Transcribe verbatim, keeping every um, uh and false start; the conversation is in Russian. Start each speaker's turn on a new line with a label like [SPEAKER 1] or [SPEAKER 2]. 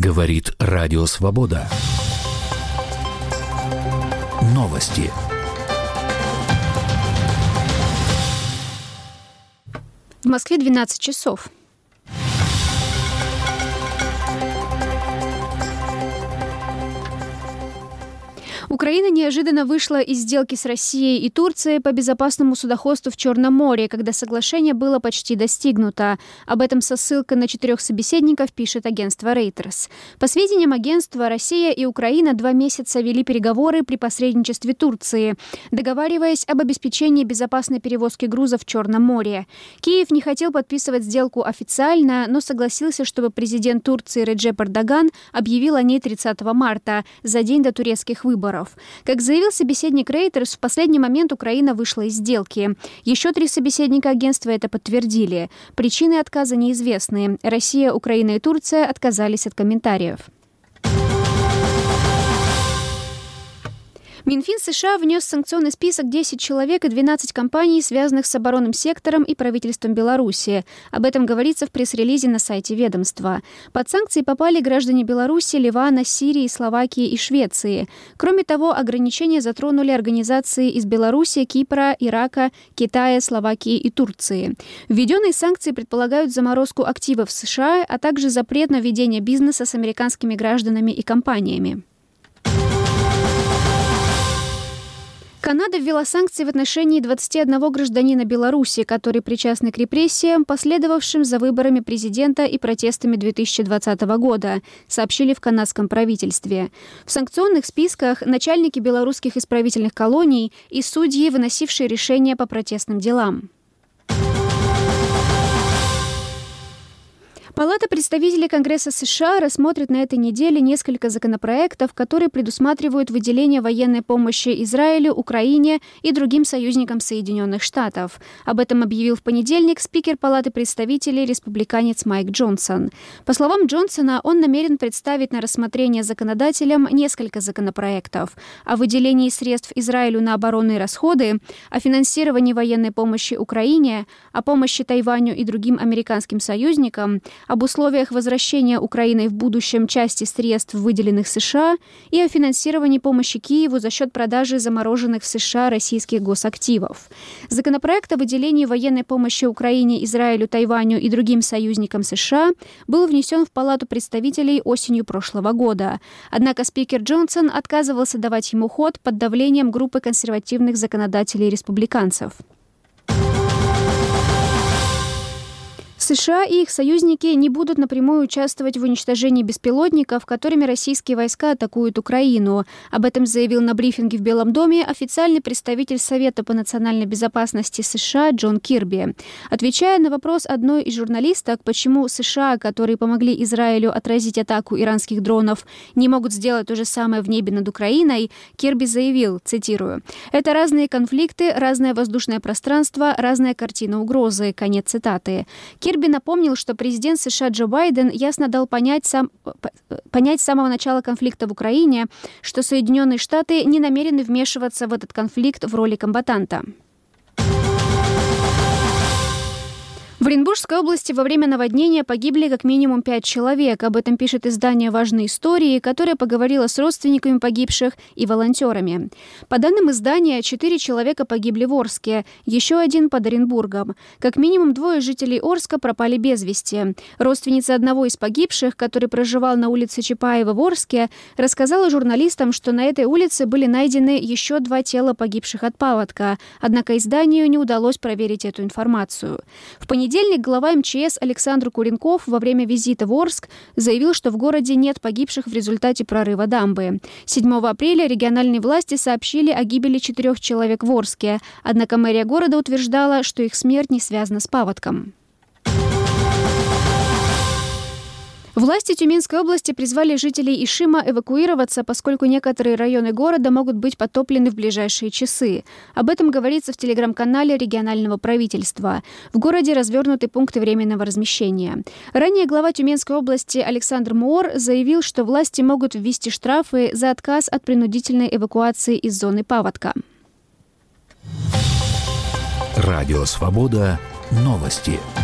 [SPEAKER 1] Говорит Радио Свобода. Новости.
[SPEAKER 2] В Москве двенадцать часов. Украина неожиданно вышла из сделки с Россией и Турцией по безопасному судоходству в Черном море, когда соглашение было почти достигнуто. Об этом со ссылкой на четырех собеседников пишет агентство Reuters. По сведениям агентства, Россия и Украина два месяца вели переговоры при посредничестве Турции, договариваясь об обеспечении безопасной перевозки грузов в Черном море. Киев не хотел подписывать сделку официально, но согласился, чтобы президент Турции Реджеп Эрдоган объявил о ней тридцатого марта, за день до турецких выборов. Как заявил собеседник Reuters, в последний момент Украина вышла из сделки. Еще три собеседника агентства это подтвердили. Причины отказа неизвестны. Россия, Украина и Турция отказались от комментариев. Минфин США внес в санкционный список десять человек и двенадцать компаний, связанных с оборонным сектором и правительством Беларуси. Об этом говорится в пресс-релизе на сайте ведомства. Под санкции попали граждане Беларуси, Ливана, Сирии, Словакии и Швеции. Кроме того, ограничения затронули организации из Беларуси, Кипра, Ирака, Китая, Словакии и Турции. Введенные санкции предполагают заморозку активов США, а также запрет на ведение бизнеса с американскими гражданами и компаниями. Канада ввела санкции в отношении двадцати одного гражданина Беларуси, которые причастны к репрессиям, последовавшим за выборами президента и протестами две тысячи двадцатого года, сообщили в канадском правительстве. В санкционных списках начальники белорусских исправительных колоний и судьи, выносившие решения по протестным делам. Палата представителей Конгресса США рассмотрит на этой неделе несколько законопроектов, которые предусматривают выделение военной помощи Израилю, Украине и другим союзникам Соединенных Штатов. Об этом объявил в понедельник спикер Палаты представителей республиканец Майк Джонсон. По словам Джонсона, он намерен представить на рассмотрение законодателям несколько законопроектов о выделении средств Израилю на оборонные расходы, о финансировании военной помощи Украине, о помощи Тайваню и другим американским союзникам, об условиях возвращения Украиной в будущем части средств, выделенных США, и о финансировании помощи Киеву за счет продажи замороженных в США российских госактивов. Законопроект о выделении военной помощи Украине, Израилю, Тайваню и другим союзникам США был внесен в Палату представителей осенью прошлого года. Однако спикер Джонсон отказывался давать ему ход под давлением группы консервативных законодателей-республиканцев. США и их союзники не будут напрямую участвовать в уничтожении беспилотников, которыми российские войска атакуют Украину. Об этом заявил на брифинге в Белом доме официальный представитель Совета по национальной безопасности США Джон Кирби. Отвечая на вопрос одной из журналисток, почему США, которые помогли Израилю отразить атаку иранских дронов, не могут сделать то же самое в небе над Украиной, Кирби заявил, цитирую, «Это разные конфликты, разное воздушное пространство, разная картина угрозы». Конец цитаты. Кирби напомнил, что президент США Джо Байден ясно дал понять, сам, понять с самого начала конфликта в Украине, что Соединенные Штаты не намерены вмешиваться в этот конфликт в роли комбатанта. В Оренбургской области во время наводнения погибли как минимум пять человек. Об этом пишет издание «Важные истории», которое поговорило с родственниками погибших и волонтерами. По данным издания, четыре человека погибли в Орске, еще один под Оренбургом. Как минимум двое жителей Орска пропали без вести. Родственница одного из погибших, который проживал на улице Чапаева в Орске, рассказала журналистам, что на этой улице были найдены еще два тела погибших от паводка. Однако изданию не удалось проверить эту информацию. В понедельник В понедельник глава эм че эс Александр Куренков во время визита в Орск заявил, что в городе нет погибших в результате прорыва дамбы. седьмого апреля региональные власти сообщили о гибели четырех человек в Орске, однако мэрия города утверждала, что их смерть не связана с паводком. Власти Тюменской области призвали жителей Ишима эвакуироваться, поскольку некоторые районы города могут быть потоплены в ближайшие часы. Об этом говорится в телеграм-канале регионального правительства. В городе развернуты пункты временного размещения. Ранее глава Тюменской области Александр Моор заявил, что власти могут ввести штрафы за отказ от принудительной эвакуации из зоны паводка.
[SPEAKER 1] Радио «Свобода». Новости.